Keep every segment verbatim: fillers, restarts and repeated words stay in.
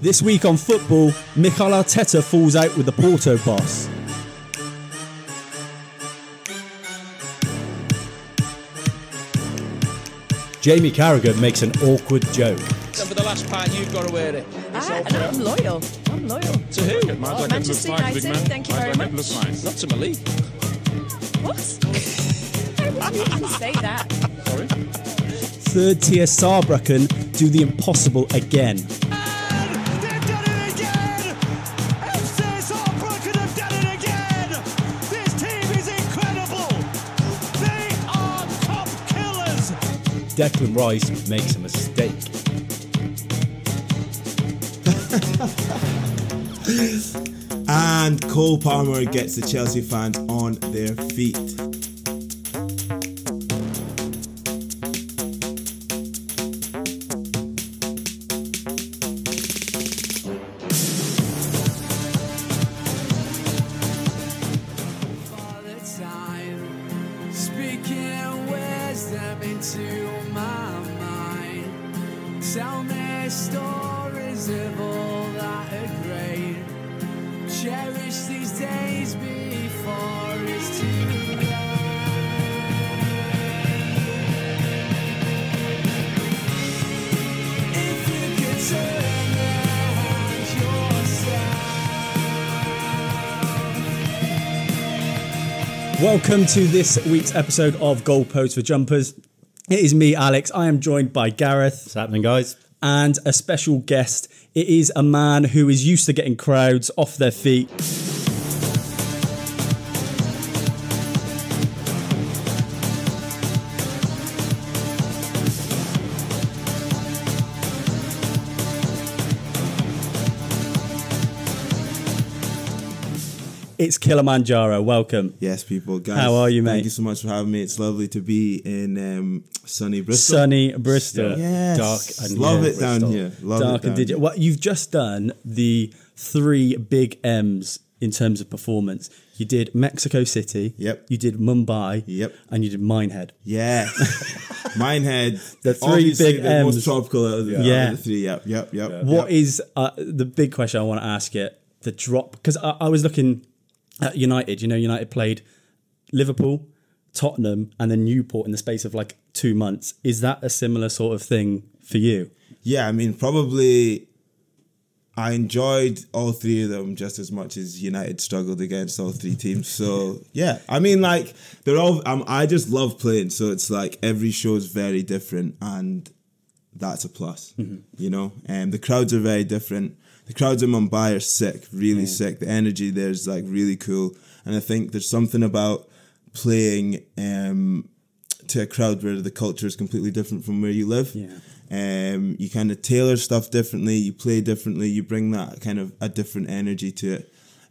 This week on football, Mikel Arteta falls out with the Porto boss. Jamie Carragher makes an awkward joke. And for the last part, you've got to wear it. Ah, and I'm loyal. I'm loyal. To who? Oh, Manchester United, thank you very much. Not to Malik. What? How would you even say that? Sorry. Third tier Saarbrücken do the impossible again. Declan Rice makes a mistake. And Cole Palmer gets the Chelsea fans on their feet. Welcome to this week's episode of Goalposts for Jumpers. It is me, Alex. I am joined by Gareth. What's happening, guys? And a special guest. It is a man who is used to getting crowds off their feet. It's Kilimanjaro. Welcome. Yes, people. Guys, how are you, mate? Thank you so much for having me. It's lovely to be in um, sunny Bristol. Sunny Bristol. Yes. Dark and Love yeah, it down Bristol. here. Love Dark it down and digital. here. Well, you've just done the three big M's in terms of performance. You did Mexico City. Yep. You did Mumbai. Yep. And you did Minehead. Yeah. Minehead. The three obviously big the M's. most tropical out of the, Yeah. out of the three. Yep, yep, yep. Yeah. What yep. is uh, the big question I want to ask you? The drop. Because I, I was looking at United. You know, United played Liverpool, Tottenham, and then Newport in the space of like two months. Is that a similar sort of thing for you? Yeah, I mean, probably I enjoyed all three of them just as much as United struggled against all three teams. So, yeah, I mean, like, they're all, um, I just love playing. So it's like every show is very different, and that's a plus, mm-hmm. you know? And the crowds are very different. The crowds in Mumbai are sick, really mm. sick. The energy there is like really cool. And I think there's something about playing um, to a crowd where the culture is completely different from where you live. Yeah. Um, you kind of tailor stuff differently, you play differently, you bring that kind of a different energy to it.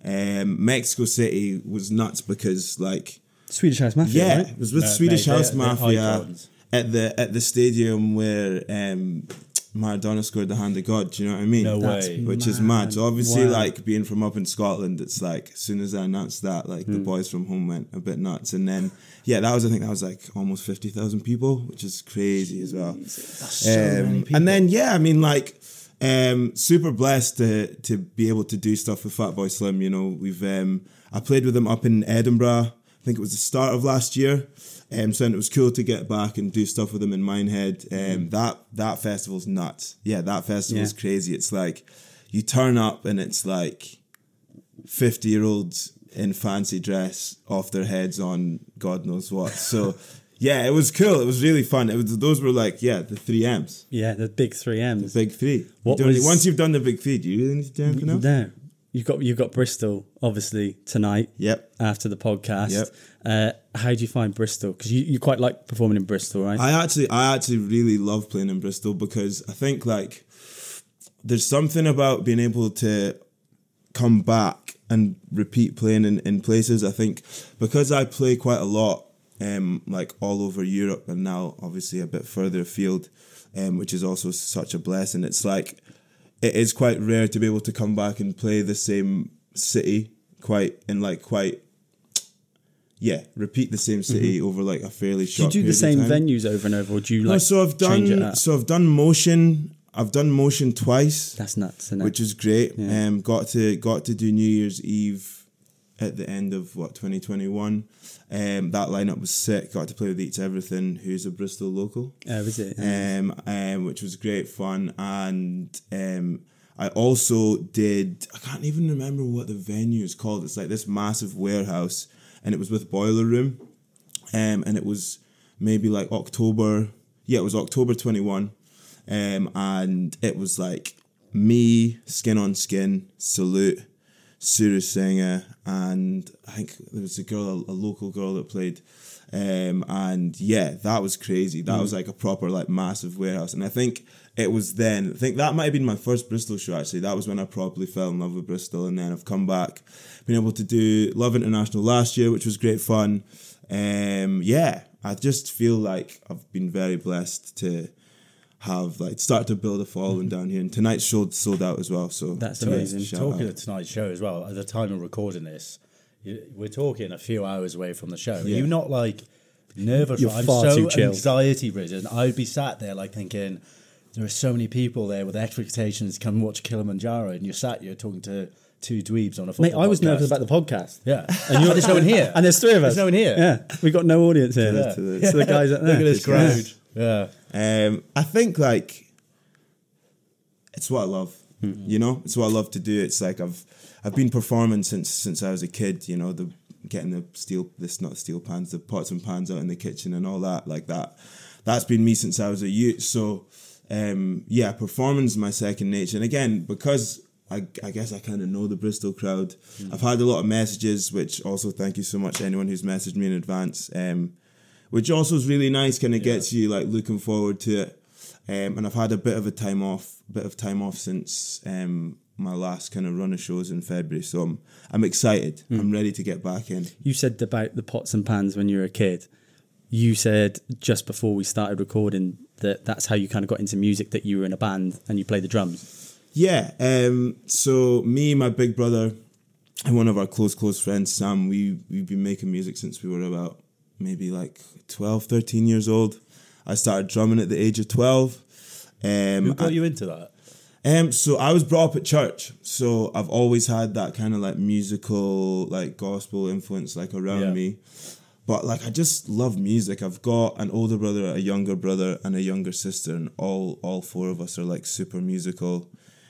Um, Mexico City was nuts because like... Swedish House Mafia, Yeah, right? it was with No, Swedish they, House they, Mafia at the at the stadium where... Um, Maradona scored the hand of God, do you know what I mean? No That's, way. Which Man. is mad. So obviously, Wow. like, being from up in Scotland, it's like, as soon as I announced that, like, mm. the boys from home went a bit nuts. And then, yeah, that was, I think that was like almost fifty thousand people, which is crazy as well. That's so um, many people. And then, yeah, I mean, like, um, super blessed to to be able to do stuff with Fatboy Slim, you know. We've, um, I played with him up in Edinburgh, I think it was the start of last year. Um, so it was cool to get back and do stuff with them in Minehead. Um, mm. That that festival's nuts. Yeah, that festival's yeah. crazy. It's like you turn up and it's like fifty year olds in fancy dress off their heads on God knows what. So yeah, it was cool. It was really fun. It was those were like yeah the three M's. Yeah, the big three M's. The big three. What you was, once you've done the big three, do you really need to do anything else? No. You've got you've got Bristol obviously tonight. Yep. After the podcast. Yep. Uh, how do you find Bristol? Because you, you quite like performing in Bristol, right? I actually I actually really love playing in Bristol because I think like there's something about being able to come back and repeat playing in, in places. I think because I play quite a lot, um, like all over Europe and now obviously a bit further afield, um, which is also such a blessing. It's like it is quite rare to be able to come back and play the same city quite in like quite yeah repeat the same city mm-hmm. over like a fairly short. Do you do the same venues over and over, or do you like? No, so I've done change it up? so I've done Motion I've done Motion twice. That's nuts, isn't it? Which is great. Yeah. Um, got to got to do New Year's Eve at the end of what twenty twenty-one. Um, that lineup was sick. Got to play with Eats Everything, who's a Bristol local. Oh, is it? Um, um, which was great fun, and um, I also did. I can't even remember what the venue is called. It's like this massive warehouse, and it was with Boiler Room, um, and it was maybe like October. Yeah, it was October twenty-one. Um, and it was like me, Skin on Skin, Salute, Suru Singer, and I think there was a girl, a local girl that played. Um, and yeah, that was crazy. That mm. was like a proper like massive warehouse. And I think it was then, I think that might have been my first Bristol show actually. That was when I properly fell in love with Bristol. And then I've come back, been able to do Love International last year, which was great fun. Um, yeah, I just feel like I've been very blessed to have like start to build a following down here, and tonight's show sold out as well. So that's Talk, amazing. Talking of tonight's show as well, at the time of recording this, you, we're talking a few hours away from the show. Yeah. You're not like nervous. You're I'm far so too chill. anxiety ridden. I'd be sat there like thinking, there are so many people there with expectations to come watch Kilimanjaro, and you're sat here talking to two dweebs on a football Mate, I was podcast. nervous about the podcast. Yeah, and you're there's no one here, and there's three of us. There's no one here. Yeah, we got no audience here. Yeah. So the guys at there. Look at this crowd. Yeah. Um, I think like it's what I love. Mm-hmm. You know, it's what I love to do. It's like I've I've been performing since since I was a kid. You know, the getting the steel this not steel pans, the pots and pans out in the kitchen and all that like that. That's been me since I was a youth. So um, yeah, performance is my second nature. And again, because I, I guess I kind of know the Bristol crowd. Mm. I've had a lot of messages, which also thank you so much to anyone who's messaged me in advance, um, which also is really nice, kind of yeah. gets you like looking forward to it. Um, and I've had a bit of a time off, bit of time off since um, my last kind of run of shows in February. So I'm, I'm excited. Mm. I'm ready to get back in. You said about the pots and pans when you were a kid. You said just before we started recording that that's how you kind of got into music, that you were in a band and you played the drums. Yeah, um, so me, my big brother, and one of our close, close friends, Sam, we, we've been making music since we were about maybe like twelve, thirteen years old. I started drumming at the age of twelve. Um, Who got I, you into that? Um, so I was brought up at church, so I've always had that kind of like musical, like gospel influence like around Yeah. me. But like I just love music. I've got an older brother, a younger brother, and a younger sister, and all all four of us are like super musical.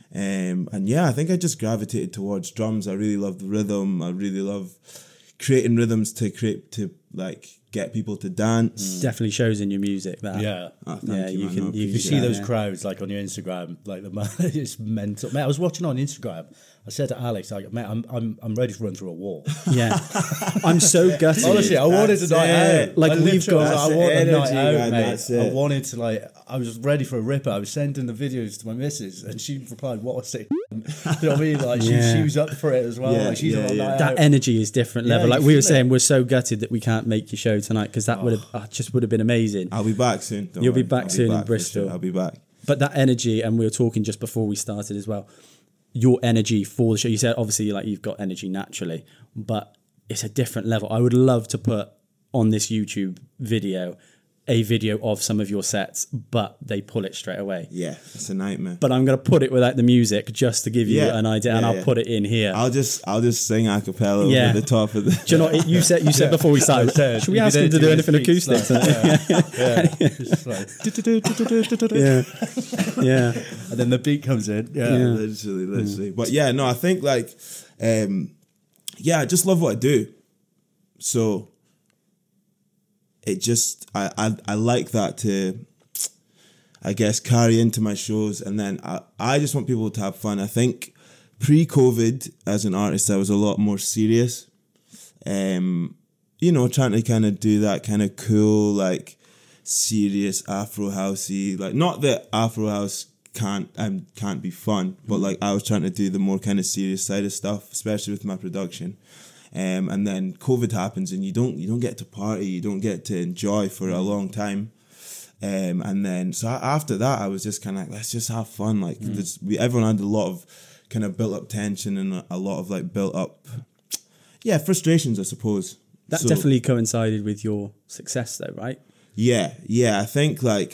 Um, and yeah, I think I just gravitated towards drums. I really love the rhythm. I really love creating rhythms to create to like get people to dance. Definitely shows in your music that. Yeah. Oh, thank Yeah, you, you man. can- I you You appreciate see Yeah, those yeah. crowds like on your Instagram, like the it's mental. Mate, I was watching on Instagram. I said to Alex, like, mate, I'm I'm I'm ready to run through a wall. Yeah. I'm so gutted. Honestly, I wanted a That's night it. out. Like, I we've literally got- was like, That's I want the a night energy, out, man, mate. that's I it. wanted to like, I was ready for a ripper. I was sending the videos to my missus, and she replied, "What a sick." You know what I mean? Like, Yeah. she, she was up for it as well. Yeah, like, she's yeah, on a yeah. night That out. energy is different Yeah, level. Like you we were feel saying, it. we're so gutted that we can't make your show tonight because that would have uh, just would have been amazing. I'll be back soon. Don't You'll be worry. back I'll soon in back for Bristol. sure. I'll be back. But that energy, and we were talking just before we started as well, your energy for the show, you said obviously like you've got energy naturally, but it's a different level. I would love to put on this YouTube video a video of some of your sets, but they pull it straight away. Yeah, it's a nightmare. But I'm going to put it without the music just to give you Yeah, an idea, and yeah, I'll yeah. put it in here. I'll just I'll just sing a cappella Yeah. over the top of the. Do you know what, you said you said before we started, said, should we you ask could him to do do his anything feet acoustic? like- yeah. It's like, yeah. Yeah. and then the beat comes in. Yeah. Yeah. literally, literally. But yeah, no, I think like, um, yeah, I just love what I do. So it just, I, I, I like that to, I guess, carry into my shows. And then I, I just want people to have fun. I think pre-COVID, as an artist, I was a lot more serious. Um, you know, trying to kind of do that kind of cool, like, serious Afro housey, like, not that Afro house can't um, can't be fun, but like I was trying to do the more kind of serious side of stuff, especially with my production. Um, and then COVID happens, and you don't you don't get to party, you don't get to enjoy for a long time. Um, and then so after that, I was just kind of like, let's just have fun. Like this, we everyone had a lot of kind of built up tension and a, a lot of like built up, yeah, frustrations, I suppose. That So- definitely coincided with your success though, right? Yeah, yeah. I think like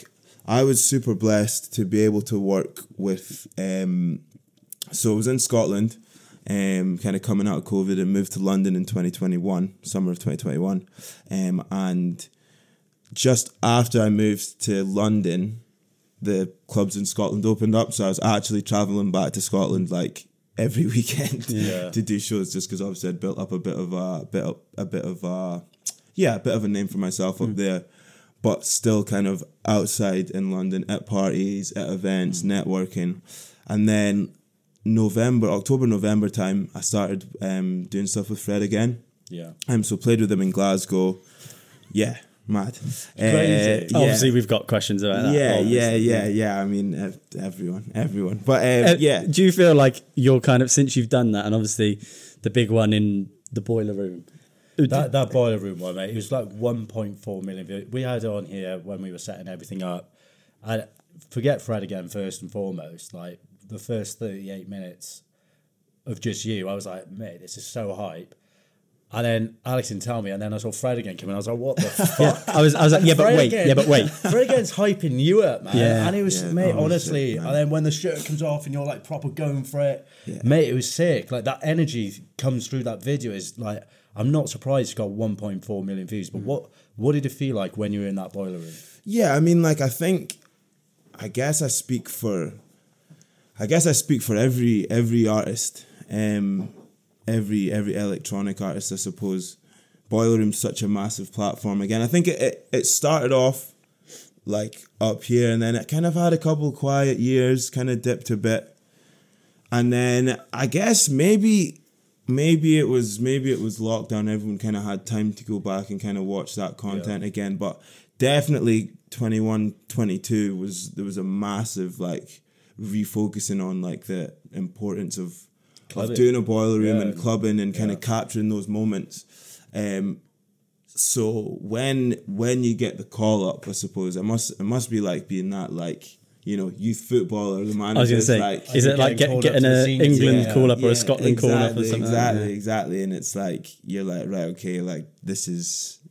I was super blessed to be able to work with. Um, so I was in Scotland, um, kind of coming out of COVID, and moved to London in twenty twenty-one, summer of twenty twenty-one, um, and just after I moved to London, the clubs in Scotland opened up, so I was actually travelling back to Scotland like every weekend Yeah. to do shows, just because obviously I'd built up a bit of a bit of, a bit of a yeah a bit of a name for myself Mm. up there, but still kind of outside in London at parties, at events, Mm. networking, and then November, October, November time, I started um, doing stuff with Fred again. Yeah. Um, so played with him in Glasgow. Yeah, mad. Crazy. Uh, Obviously, we've got questions about that. yeah, obviously. yeah, yeah, yeah. I mean, ev- everyone, everyone. But um, Uh, yeah, Do you feel like you're kind of, since you've done that, and obviously the big one in the boiler room? That that boiler room one, mate, it was like one point four million views. We had it on here when we were setting everything up. And forget Fred again, first and foremost. Like, the first thirty-eight minutes of just you, I was like, mate, this is so hype. And then Alex didn't tell me, and then I saw Fred again come in. I was like, what the fuck? I was, I was like, yeah, but Fred wait, again- yeah, but wait. Fred again's hyping you up, man. Yeah. And it was, Yeah, mate, no, honestly. shit, man. And then when the shirt comes off and you're like proper going for it, Yeah. mate, it was sick. Like, that energy comes through that video. Is like, I'm not surprised it's got one point four million views. But what what did it feel like when you were in that boiler room? yeah. I mean, like, I think, I guess I speak for, I guess I speak for every every artist, um, every every electronic artist, I suppose. Boiler Room's such a massive platform. Again, I think it, it, it started off like up here, and then it kind of had a couple quiet years, kind of dipped a bit, and then I guess maybe maybe it was maybe it was lockdown. Everyone kind of had time to go back and kind of watch that content Yeah. again. But definitely twenty-one, twenty-two was there was a massive like refocusing on like the importance of, of Clubbing. doing a boiler room Yeah. and clubbing and kind Yeah. of capturing those moments. Um, so when when you get the call up, I suppose it must it must be like being that like you know youth footballer. The man I was going to is say, like, is You're it like getting get, called up getting to the a senior England team. call up or yeah, a Scotland call up or exactly, something? Exactly, like that? exactly. And it's like you're like right, okay, like this is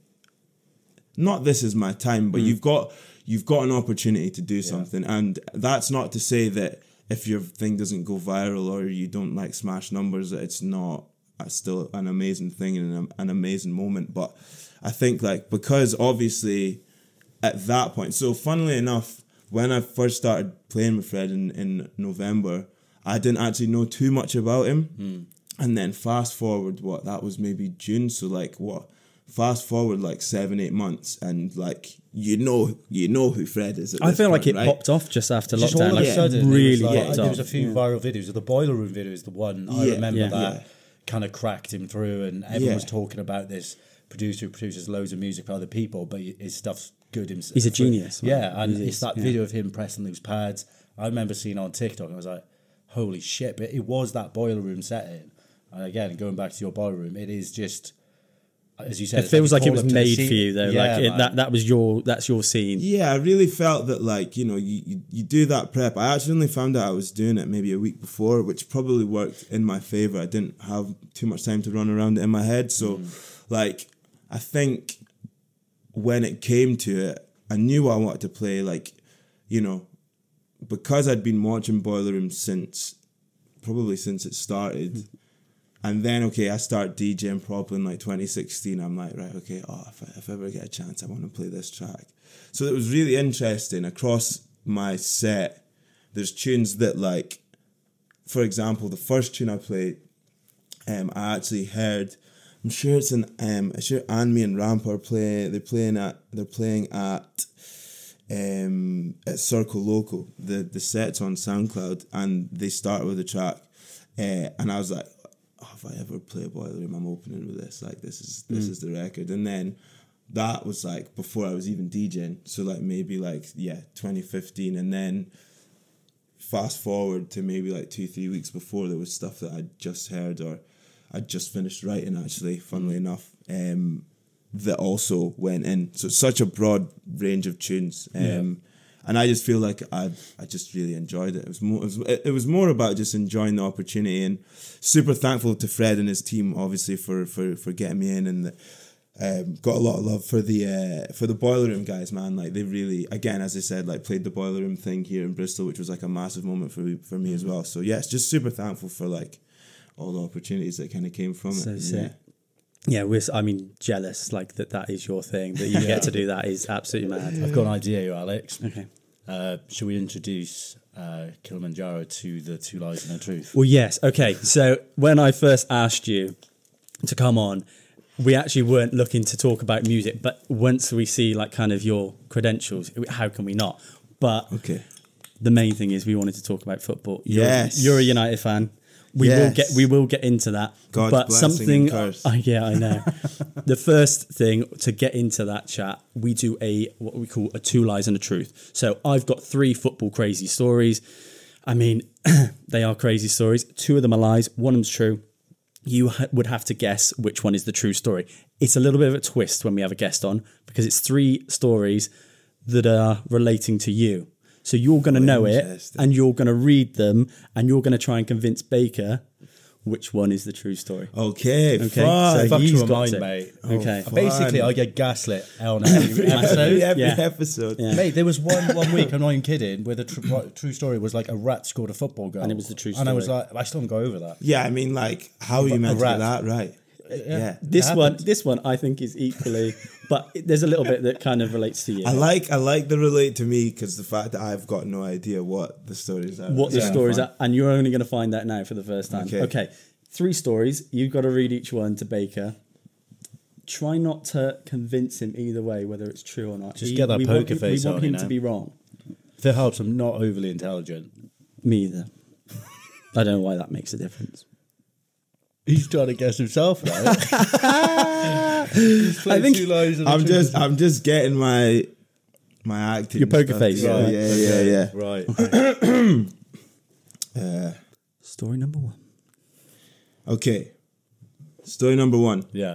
not this is my time, but you've got you've got an opportunity to do something, and that's not to say that if your thing doesn't go viral or you don't like smash numbers, that it's not uh, still an amazing thing and an, an amazing moment. But I think like because obviously at that point, so funnily enough, when I first started playing with Fred in, in November, I didn't actually know too much about him. And then fast forward, what, that was maybe June, so like what, fast forward like seven, eight months, and like you know you know who Fred is at I this feel like point, it right? popped off just after Just lockdown. all of a Like, sudden, it really was like, popped there off. was a few viral videos. The boiler room video is the one I Yeah, remember yeah. that Yeah. kind of cracked him through, and everyone Yeah. was talking about this producer who produces loads of music for other people, but his stuff's good himself. He's a genius, man. Yeah, and He it's is, that yeah. video of him pressing those pads. I remember seeing it on TikTok, and I was like, "Holy shit!" But it was that boiler room setting, and again, going back to your boiler room, it is just. As you said, It it's feels a like it call was up to the made scene. for you though. Yeah, like it, man. that that was your that's your scene. Yeah, I really felt that like, you know, you, you, you do that prep. I actually only found out I was doing it maybe a week before, which probably worked in my favor. I didn't have too much time to run around it in my head. So like, I think when it came to it, I knew I wanted to play like, you know, because I'd been watching Boiler Room since, probably since it started. And then, okay, I start DJing properly in like twenty sixteen. I'm like, right, okay, oh, if I, if I ever get a chance, I want to play this track. So it was really interesting. Across my set, there's tunes that like, for example, the first tune I played, um, I actually heard, I'm sure it's an, um, I'm sure Anmi and Ramp are playing, they're playing at, they're playing at, um, at Circle Local. The, the set's on SoundCloud, and they start with a track. Uh, and I was like, oh, if I ever play a Boiler Room, I'm opening with this. Like, this is this Mm. is the record. And then that was like before I was even DJing. So like maybe like, yeah, twenty fifteen. And then fast forward to maybe like two, three weeks before, there was stuff that I'd just heard or I'd just finished writing, actually, funnily enough, um, that also went in. So it's such a broad range of tunes. Um, Yeah. And I just feel like I I just really enjoyed it. It was more it was, it was more about just enjoying the opportunity, and super thankful to Fred and his team, obviously, for for, for getting me in. And the, Um, got a lot of love for the uh, for the Boiler Room guys, man. Like they really, again, as I said, like played the Boiler Room thing here in Bristol, which was like a massive moment for for me as well. So yeah, it's just super thankful for like all the opportunities that kind of came from So it. sick. Yeah, we're, I mean, jealous, like, that that is your thing, that you get to do that is absolutely mad. I've got an idea here, Alex. Okay. Uh, should we introduce uh, Kilimanjaro to the Two Lies and a Truth? Well, yes. Okay. So when I first asked you to come on, we actually weren't looking to talk about music, but once we see like kind of your credentials, how can we not? But Okay. the main thing is we wanted to talk about football. You're, Yes. You're a United fan. We will Yes. get we will get into that. God's but blessing something and curse. uh, yeah, I know. The first thing to get into that chat, we do a what we call a two lies and a truth. So I've got three football crazy stories. I mean, they are crazy stories. Two of them are lies, one of them's true. You ha- would have to guess which one is the true story. It's a little bit of a twist when we have a guest on because it's three stories that are relating to you. So you're going to know it interesting. and you're going to read them and you're going to try and convince Baker which one is the true story. Okay. Okay, Fine. so Fuck he's to a got mind, to. mate. Okay. fun. Basically, I get gaslit on every episode. every every Yeah. episode. Yeah. Mate, there was one one week, I'm not even kidding, where the tr- true story was like a rat scored a football goal. And it was the true And I was story. like, I still don't go over that. Yeah, I mean, like, how are you A meant to rat. get that right? Yeah. This It one, happened. this one, I think is equally, but it- there's a little bit that kind of relates to you. I like I like the relate to me because the fact that I've got no idea what the stories are. what the Yeah. stories Fun. are, and you're only going to find that now for the first time. Okay. Okay, three stories. You've got to read each one to Baker. Try not to convince him either way, whether it's true or not. Just get that we poker want, face We want on, him you to know? be wrong. If it helps, I'm not overly intelligent. Me either. I don't know why that makes a difference. He's trying to guess himself, right? I think I'm just I'm just getting my my acting. Your poker stuff face, together. right. Yeah, yeah, yeah. Right. Uh, Story number one. okay. Story number one. Yeah.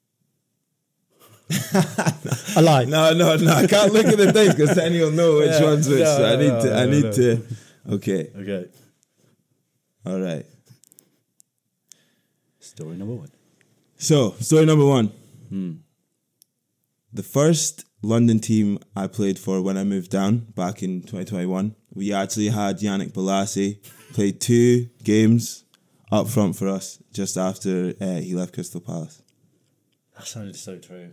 A lie. No, no, no. I can't look at the things because then you'll know which Yeah. one's which. No, so I no, need no, to. I no, need no. to. Okay. Okay. All right. Story number one. So, story number one. The first London team I played for when I moved down back in twenty twenty-one, we actually had Yannick Bolasie played two games up front for us just after uh, he left Crystal Palace. That sounded so true.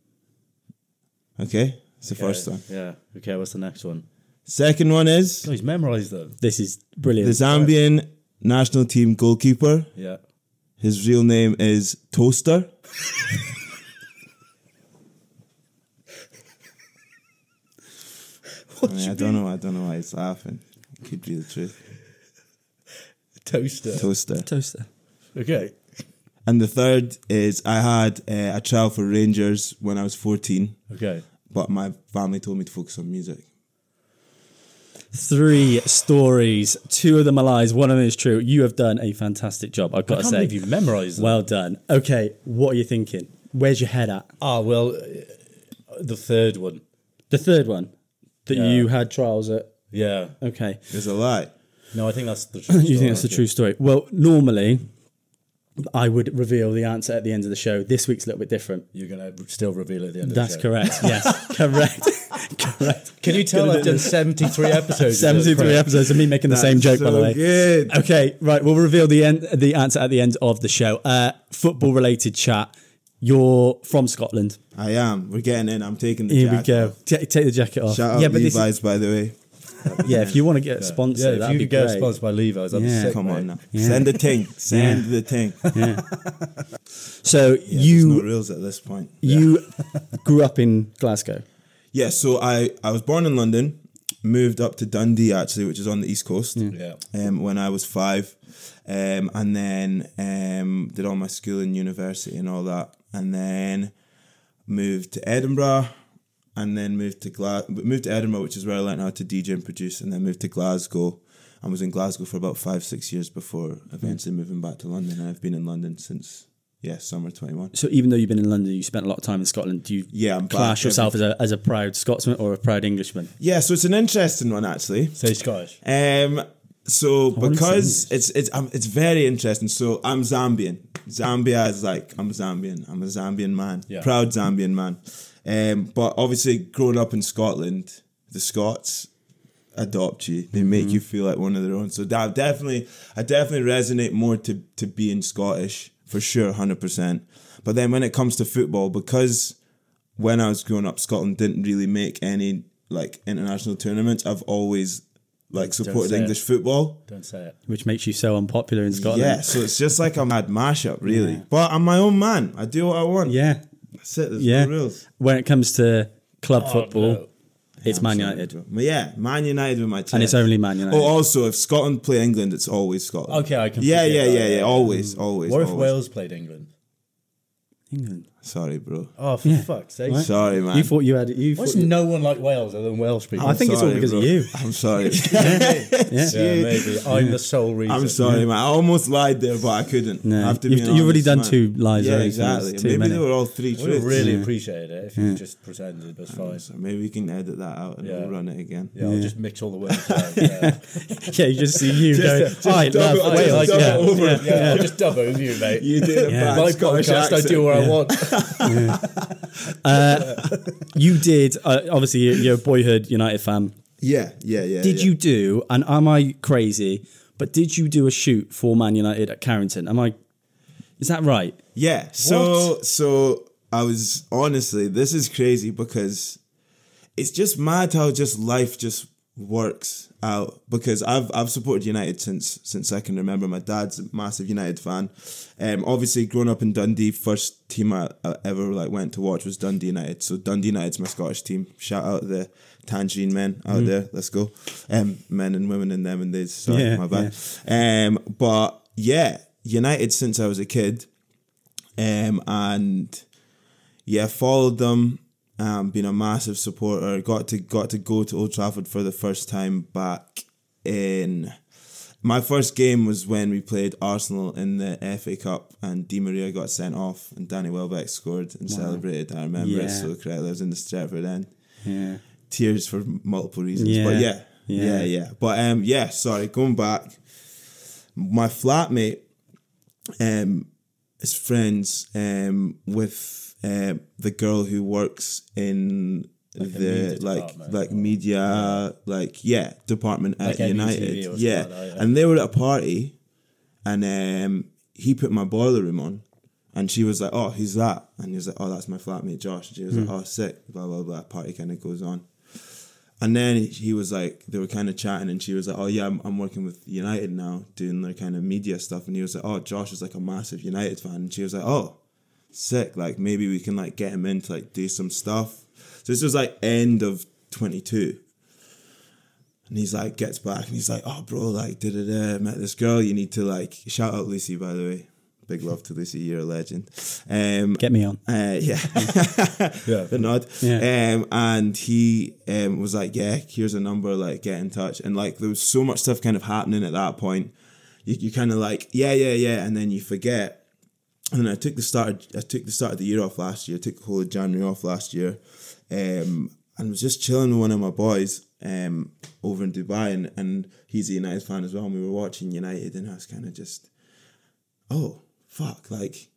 Okay, it's the Okay. first one. Yeah. Okay, what's the next one? Second one is Oh, he's memorised them. This is the brilliant. Zambian national team goalkeeper. Yeah. His real name is Toaster. I, mean, I don't know. I don't know why he's laughing. It could be the truth. Toaster. Toaster. Toaster. Okay. And the third is I had uh, a trial for Rangers when I was fourteen, Okay. but my family told me to focus on music. Three stories. Two of them are lies. One of them is true. You have done a fantastic job. I've I got to can't say. believe you've memorised them. Well done. Okay, what are you thinking? Where's your head at? Ah, well, uh, the third one. The third one that Yeah. you had trials at. Yeah. Okay. There's a lie. No, I think that's the true You think that's the story. true story? Well, normally I would reveal the answer at the end of the show. This week's a little bit different. You're going to still reveal at the end That's of the show. correct. Yes, correct. Correct. Can you tell I've done seventy-three episodes? of this seventy-three prep? episodes of me making the same joke, so by the way. good. Okay, right. We'll reveal the end, the answer at the end of the show. Uh, football related chat. You're from Scotland. I am. We're getting in. I'm taking the Here we jacket go. off. Ta take the jacket off. Shout out yeah, but this Levi's, by the way. is, yeah, if you want to get a sponsor, Yeah, if that'd you be could get great. sponsored by Levi's, I'd Yeah. be sick. Come mate. on now. Yeah. Send the ting. Send Yeah. the ting. So Yeah, you there's no rules at this point. you grew up in Glasgow. Yeah, so I, I was born in London, moved up to Dundee actually, which is on the East Coast. Yeah. Um, when I was five, um, and then um, did all my school and university and all that, and then moved to Edinburgh, and then moved to Gla- moved to Edinburgh, which is where I learned how to D J and produce, and then moved to Glasgow. I was in Glasgow for about five, six years before eventually moving back to London, and I've been in London since yeah summer twenty-one. So even though you've been in London, you spent a lot of time in Scotland. Do you Yeah, I'm class back yourself as a as a proud Scotsman or a proud Englishman? Yeah, so it's an interesting one actually. Say Scottish. Um, so wanna because say it's it's um, it's very interesting. So I'm Zambian, Zambia is like, I'm Zambian. I'm a Zambian man. Yeah. Proud Zambian man. Um, but obviously, growing up in Scotland, the Scots adopt you. They make you feel like one of their own. So that definitely, I definitely resonate more to, to being Scottish, for sure, one hundred percent. But then when it comes to football, because when I was growing up, Scotland didn't really make any like international tournaments, I've always like supported say English it. football. Don't say it. Which makes you so unpopular in Scotland. Yeah, so it's just like a mad mashup, really. Yeah. But I'm my own man. I do what I want. Yeah. That's it. There's Yeah. no rules. When it comes to club Oh, football, no. it's I'm Man sorry, United. bro. But yeah, Man United with my chest. And it's only Man United. Oh, also, if Scotland play England, it's always Scotland. Okay, I can. Yeah, forget yeah, that, yeah, yeah. Always, always. What if always. Wales played England? England. Sorry, bro. Oh, for Yeah. fuck's sake! What? Sorry, man. You thought you had you Why thought does no one like Wales other than Welsh people? I think it's all Sorry, because of bro. you. I'm sorry. Yeah. yeah, maybe I'm the sole reason. I'm sorry, man. I almost lied there, but I couldn't. No, I have to you've, be you've already honest, done man. two lies Yeah, already, so it's exactly. too Maybe many. they were all three I would have truths. really Yeah. appreciated it if you just pretended, but it's fine. So maybe we can edit that out and Yeah. we'll run it again. Yeah, I'll just mix all the words out. Yeah, Yeah, you just see you go, just I dub love it- Wales. just dub yeah. it over. Yeah. yeah, I'll just dub it with you, mate. You did a Yeah. bad My Scottish podcast, I accent. do what I want. You did, uh, obviously, you're you're a boyhood United fan. Yeah, yeah, yeah. Did yeah. you do, and am I crazy, but did you do a shoot for Man United at Carrington? Am I, is that right? Yeah. So so I was honestly, this is crazy because it's just mad how just life just works out. Because I've I've supported United since since I can remember. My dad's a massive United fan. Um, obviously growing up in Dundee, first team I, I ever like went to watch was Dundee United. So Dundee United's my Scottish team. Shout out the Tangerine men out there. Let's go. Um, men and women in them and they. Sorry, Yeah, my bad. Um, but yeah, United since I was a kid. Um, and yeah, followed them. Um, been a massive supporter. Got to got to go to Old Trafford for the first time back in. My first game was when we played Arsenal in the F A Cup, and Di Maria got sent off, and Danny Welbeck scored and celebrated. I remember Yeah. it so correctly. I was in the Stretford end. Yeah. Tears for multiple reasons, Yeah. but yeah, Yeah. yeah, yeah. But um, yeah. Sorry, going back. My flatmate, um, is friends um with. Um, the girl who works in Like a the media like department like or- media like yeah department Like at M U T V United, or yeah. something like that, yeah. And they were at a party, and um, he put my boiler room on, and she was like, "Oh, who's that?" And he was like, "Oh, that's my flatmate Josh." And she was like, "Oh, sick." Blah blah blah. Party kind of goes on, and then he was like, they were kind of chatting, and she was like, "Oh yeah, I'm, I'm working with United now, doing their kind of media stuff." And he was like, "Oh, Josh is like a massive United fan," and she was like, "Oh." Sick, like maybe we can like get him in to like do some stuff. So this was like end of twenty-two, and he's like gets back and he's like, "Oh bro, like da da da, met this girl. You need to like shout out Lucy, by the way. Big love to Lucy, you're a legend." Um, Get me on. uh, yeah, Yeah. the nod. Yeah. Um, and he um was like, "Yeah, here's a number. Like, get in touch." And like there was so much stuff kind of happening at that point. You you kind of like, yeah, yeah, yeah, and then you forget. And then I took the start. Of, I took the start of the year off last year. I took the whole of January off last year, um, and was just chilling with one of my boys um, over in Dubai, and, and he's a United fan as well. And we were watching United, and I was kind of just, oh fuck, like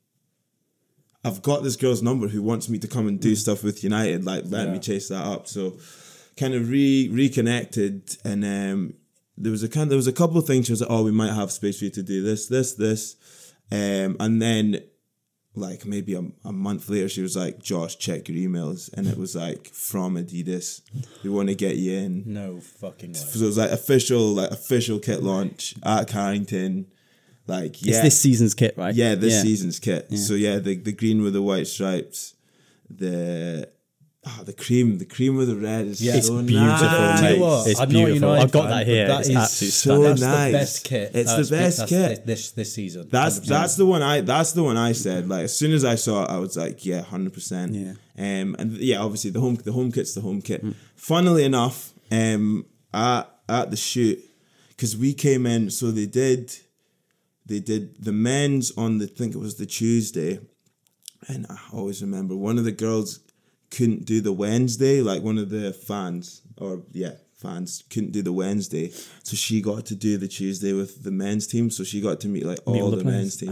I've got this girl's number who wants me to come and do stuff with United. Like let Yeah. me chase that up. So kind of re reconnected, and um, there was a kind. There was a couple of things. She was like, oh, we might have space for you to do this, this, this. Um, and then, like, maybe a, a month later, she was like, Josh, check your emails. And it was like, from Adidas, we want to get you in. No fucking way. So it was like official, like official kit launch at Carrington. Like, yeah. It's this season's kit, right? Yeah, this season's kit. So yeah, the, the green with the white stripes, the... Oh, the cream, the cream with the red is Yeah. so It's beautiful, nice. Do you mate. know what? It's I'm not a beautiful. United I've got fan, that but here. that It's is absolutely so stunning. That's nice. the best kit. It's that's the best that's kit. This, this this season. That's one hundred percent. that's the one I that's the one I said. Like as soon as I saw it, I was like, yeah, hundred percent. Yeah. Um, and yeah, obviously the home the home kit's the home kit. Funnily enough, um, at at the shoot, because we came in, so they did, they did the men's on the I think it was the Tuesday, and I always remember one of the girls couldn't do the Wednesday, like one of the fans or yeah. fans couldn't do the Wednesday, so she got to do the Tuesday with the men's team. So she got to meet like all, Meet all the the, players. men's team.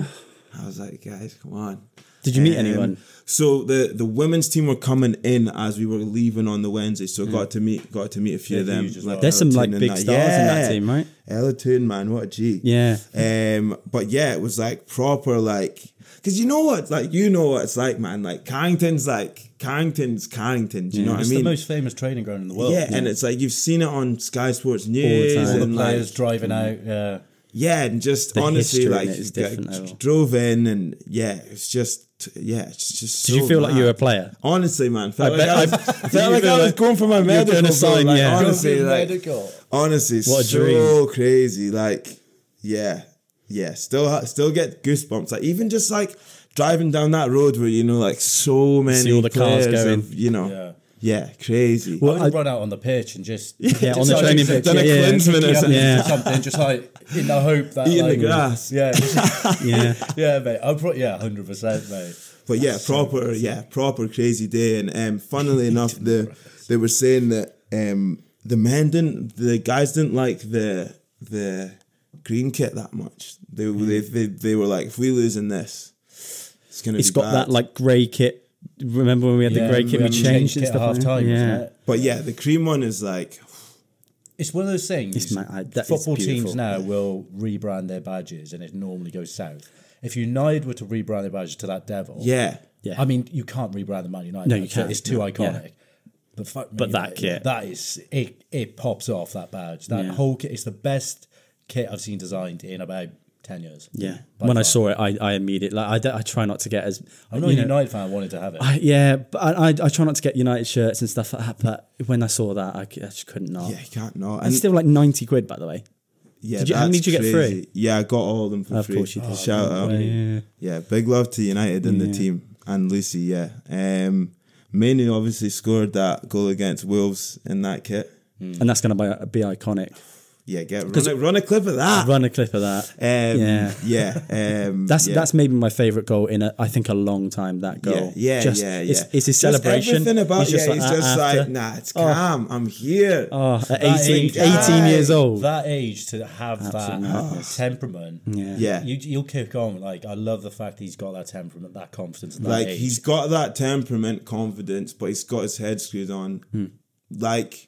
I was like, guys, come on. Did you meet Um, anyone? So the, the women's team were coming in as we were leaving on the Wednesday, so got to meet got to meet a few Yeah, of them. huge as well. There's some like Ellerton and big that. stars in that Yeah. team, right? Ellerton, man, what a G. Yeah. Um, but yeah, it was like proper like, because you know what, like you know what it's like, man. Like Carrington's like Carrington's Carrington. Do you know what It's I mean? the most famous training ground in the world. yeah, and it's like you've seen it on Sky Sports News time. all the and players like, driving out. Yeah, yeah, and just The honestly, history in like it is you different g- level. drove in and yeah, it's just yeah, it's just. Did you so feel like you mad. were a player? Honestly, man, felt I like bet- I, was, I- felt you like feel I was like going for my you're medical. gonna bro, sign, like, yeah. honestly, like, medical. honestly, What a so dream. crazy. Like, yeah, yeah, still, ha- still get goosebumps. Like, even just like driving down that road where you know, like, so many See all the cars players going. of, you know, Yeah. yeah, crazy. I would I- run out on the pitch and just Yeah, on just the like- training pitch. done Yeah, a yeah. Klinsmann or yeah, something. Yeah. something, just like in the hope that Eating the like, grass. Yeah, just- Yeah. yeah, mate. I'm pro- yeah, hundred percent, mate. But yeah, proper, yeah, proper crazy day. And um, funnily enough, the they were saying that um, the men didn't, the guys didn't like the the green kit that much. They they they, they were like, if we lose in this, it's gonna It's be got bad. that like grey kit. Remember when we had Yeah, the grey kit? we We had changed changed and kit stuff. at like that? half-time, yeah. wasn't it? But yeah, the cream one is like, It's one of those things. It's ma- I- that is football beautiful. teams now will rebrand their badges, and it normally goes south. If United were to rebrand their badges to that devil, yeah, Yeah. I mean, you can't rebrand the Man United. No, you badge. can't. It's too No. iconic. Yeah. But fuck me, But that mate, kit. that is it. It pops off that badge. That Yeah. whole kit. It's the best kit I've seen designed in about ten years. Yeah. By When I far. saw it, I, I immediately, like, I, d- I try not to get as. I'm not you a know, United fan. I wanted to have it. I, yeah, but I, I, I try not to get United shirts and stuff like that. But when I saw that, I, c- I just couldn't not. yeah, you can't not. And And still like ninety quid, by the way. yeah, did you- how many that's did you get crazy. free? Yeah, I got all of them for Of free. course you did. Shout out. Yeah. Yeah, big love to United and the Yeah. team and Lucy. Yeah, um, Manu obviously scored that goal against Wolves in that kit. And that's going to be iconic. Yeah, get run a, run a clip of that. Run a clip of that. Um, Yeah. yeah, um, That's yeah. that's maybe my favourite goal in a, I think a long time. That goal, Yeah, yeah, just, yeah, It's, yeah. it's his Just celebration. everything about he's just yeah, like, he's that just after. like, nah, it's calm. I'm here. Oh, at That eighteen, age- eighteen years old. That age to have Absolute that madness. temperament. Yeah. Yeah. You, you'll kick on. Like, I love the fact he's got that temperament, that confidence at that Like age. he's got that temperament, confidence, but he's got his head screwed on. Hmm. Like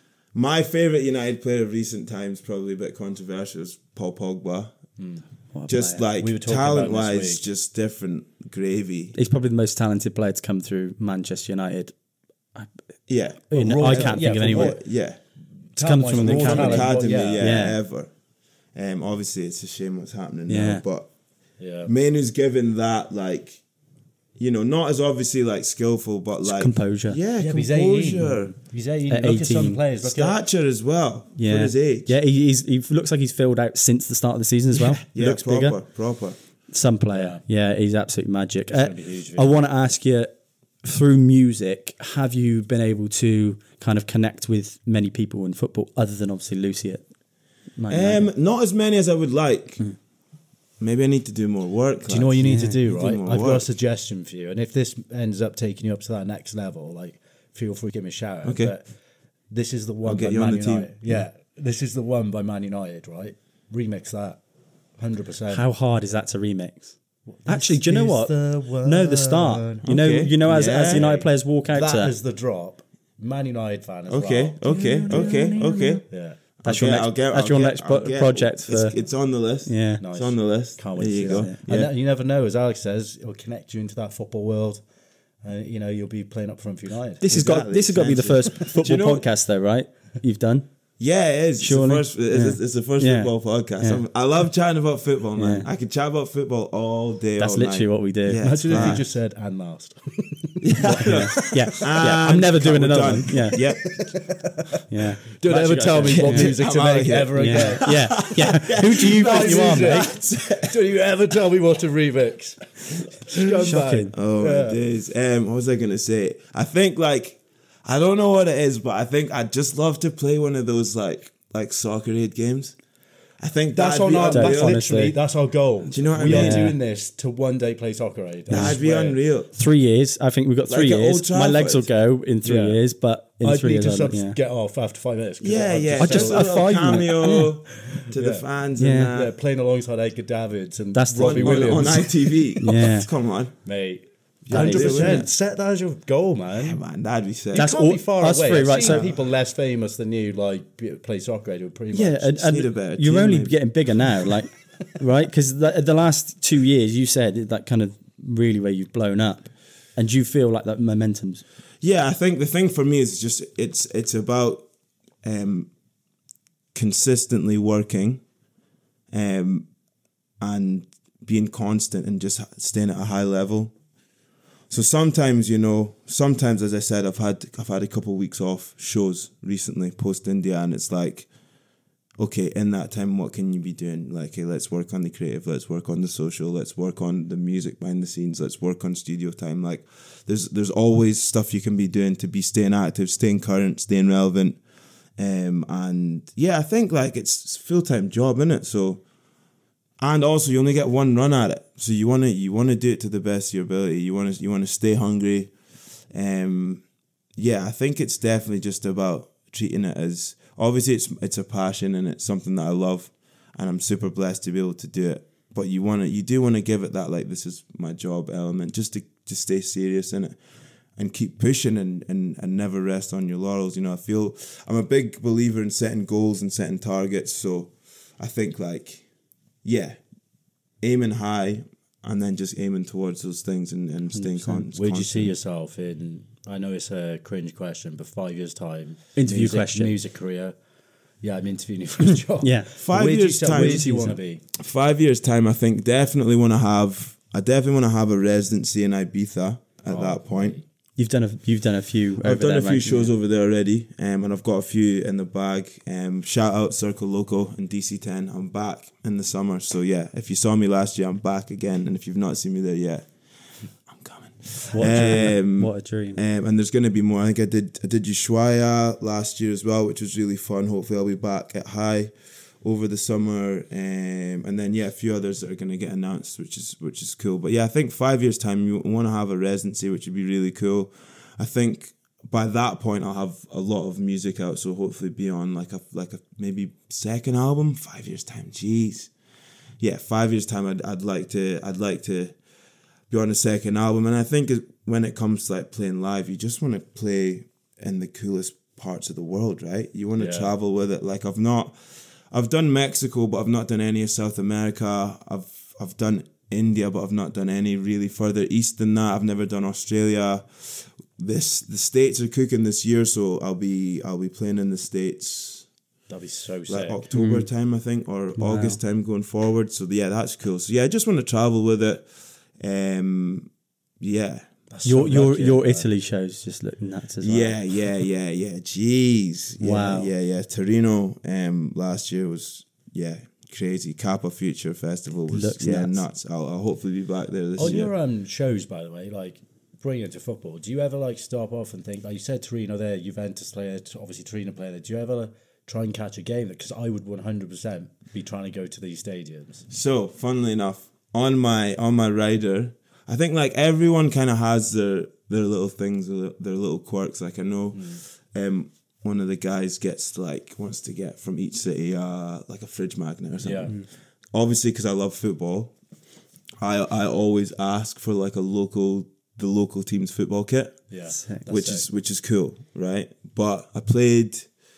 my favorite United player of recent times, probably a bit controversial, is Paul Pogba. What a Just player. like We were talking about him talent this wise, week. just different gravy. He's probably the most talented player to come through Manchester United. Yeah, You know, raw I talent, can't yeah, think of for anyone. raw- yeah. To come from the Raw From academy. talent, academy, yeah. yeah, Yeah. ever. Um, obviously, it's a shame what's happening Yeah. now, but Yeah. Manu's given that like, you know, not as obviously like skillful, but like composure. Yeah, Yeah, but he's composure, eighteen. He's eighteen. At Look at some eighteen. players. Look at stature as well Yeah, for his age. yeah. He, he's, he looks like he's filled out since the start of the season as well. He yeah, looks proper, bigger. proper. Some player, yeah, he's absolute magic. Uh, gonna be huge, I want to ask you, through music, have you been able to kind of connect with many people in football other than obviously Lucy at Man United? Um, not as many as I would like. Maybe I need to do more work. Do you know what you need to Yeah, do, you do right? more I've got a work. suggestion for you. And if this ends up taking you up to that next level, like, feel free to give me a shout out. Okay. But this is the one get by you on Man the team. United. Yeah. This is the one by Man United, right? Remix that. one hundred percent. How hard is that to remix? Actually, do you know is what? the No, the start. one. You know, Okay. you know, as as Yeah. United players walk out That to is the drop. Man United fan as Okay, well. okay, okay, okay. Yeah. that's I'll your get- next, I'll get- that's I'll your get- next I'll pro- get- project for It's, it's on the list. yeah. Nice. It's on the list. Can't wait there to you see go. that. Yeah. And you never know, as Alex says, it'll connect you into that football world. Uh, you know, you'll be playing up front for United. This has got Exactly, this has got to be the first essentially. football Do you know- podcast, though, right? You've done. Yeah, it is. Surely. It's the first, it's, Yeah. it's the first Yeah. football podcast. Yeah. I'm- I love chatting about football, man. Yeah. I could chat about football all day. That's all literally night. what we do. Yeah, Imagine if it's you fine. just said, and last. Yeah, yeah. I'm And never doing we're another done. one. Yeah, Yep. yeah. Don't I've ever actually tell got me to- what music to I'm outta make here. ever again. Yeah, yeah, yeah. Who do you think you are, mate? Don't you ever tell me what to remix. Scumbag. Shocking. Oh Yeah. my days. Um, what was I gonna say? I think like I don't know what it is, but I think I'd just love to play one of those like like Soccer Aid games. I think That's that'd on be our. unreal. That's honestly. literally that's our goal. Do you know what I we mean? are Yeah. doing this to one day play Soccer Aid. I That'd be swear. unreal. Three years. I think we've got three Like at years. Old My legs will Trafford. go in three Yeah. years, but in I'd three need years, to I'll- sub- yeah. get off after five minutes. 'cause Yeah, I'm yeah. I just- just a a little five minute- cameo to the Yeah. fans Yeah. and Yeah, that. playing alongside Edgar Davids and That's the- Robbie on, Williams. on I T V. Yeah. Come on. Mate, Yeah, hundred do it, percent. innit? Set that as your goal, man. Yeah, man, that'd be sick. That's Can't be all- far us away. three, I've right, seen so- people less famous than you like be- play Soccer Aid who are pretty Yeah, much. and, Just need a and better you're team, only maybe. getting bigger now, like right? Because the, the last two years, you said that kind of really where you've blown up, and you feel like that momentum's Yeah, I think the thing for me is just it's it's about um, consistently working, um, and being constant and just staying at a high level. So sometimes, you know, sometimes as I said, I've had I've had a couple of weeks off shows recently post India, and it's like, okay, in that time, what can you be doing? Like, hey, let's work on the creative, let's work on the social, let's work on the music behind the scenes, let's work on studio time. Like, there's there's always stuff you can be doing to be staying active, staying current, staying relevant. Um, and yeah, I think like it's a full-time job, innit? So, and also you only get one run at it. So you wanna you wanna do it to the best of your ability. You wanna you wanna stay hungry. Um, yeah, I think it's definitely just about treating it as, obviously it's it's a passion and it's something that I love, and I'm super blessed to be able to do it. But you wanna you do wanna give it that like this is my job element, just to just stay serious in it and keep pushing and, and, and never rest on your laurels. You know, I feel I'm a big believer in setting goals and setting targets. So I think like, yeah, aiming high and then just aiming towards those things and, and staying con- Where do you see constant. yourself in? I know it's a cringe question, but five years time, Interview music, question. music career. Yeah, I'm interviewing you for a job. Yeah. Five where years do you, time. Where do you want to be? Five years time, I think definitely want to have. I definitely want to have a residency in Ibiza at Oh, that point. You've done a you've done a few. Over I've done there, a few right? shows over there already, um, and I've got a few in the bag. Um, shout out Circle Loco and D C ten. I'm back in the summer, so yeah. If you saw me last year, I'm back again, and if you've not seen me there yet, I'm coming. What a dream! Um, What a dream! Um, and there's going to be more. I think I did I did Ushuaia last year as well, which was really fun. Hopefully, I'll be back at High over the summer, um, and then yeah, a few others that are going to get announced, which is which is cool. But yeah, I think five years time, you want to have a residency, which would be really cool. I think by that point, I'll have a lot of music out, so hopefully be on like a like a maybe second album. Five years time, jeez. Yeah, five years time, I'd I'd like to I'd like to be on a second album, and I think it, when it comes to like playing live, you just want to play in the coolest parts of the world, right? You want to Yeah. travel with it. Like I've not, I've done Mexico, but I've not done any of South America. I've I've done India, but I've not done any really further east than that. I've never done Australia. This the States are cooking this year, so I'll be I'll be playing in the States That'd be so like sick. October time, I think, or August time going forward. So yeah, that's cool. So yeah, I just want to travel with it. Um, yeah. That's your so your lucky, your man. Italy shows just look nuts as well. Yeah, yeah, yeah, yeah. Jeez. Yeah, Wow. Yeah, yeah. Torino um last year was yeah, crazy. Kappa Future Festival was Looks yeah, nuts. nuts. I'll, I'll hopefully be back there this On year. your um, shows, by the way, like bringing it to football, do you ever like stop off and think, like you said, Torino there, Juventus player, obviously Torino player there. Do you ever try and catch a game? Because I would one hundred percent be trying to go to these stadiums. So, funnily enough, on my on my rider, I think like everyone kind of has their their little things, their, their little quirks. Like I know, um, one of the guys gets like wants to get from each city uh like a fridge magnet or something. Yeah. Obviously, because I love football, I I always ask for like a local the local team's football kit, Yeah, Sick. that's which sick. is which is cool, right? But I played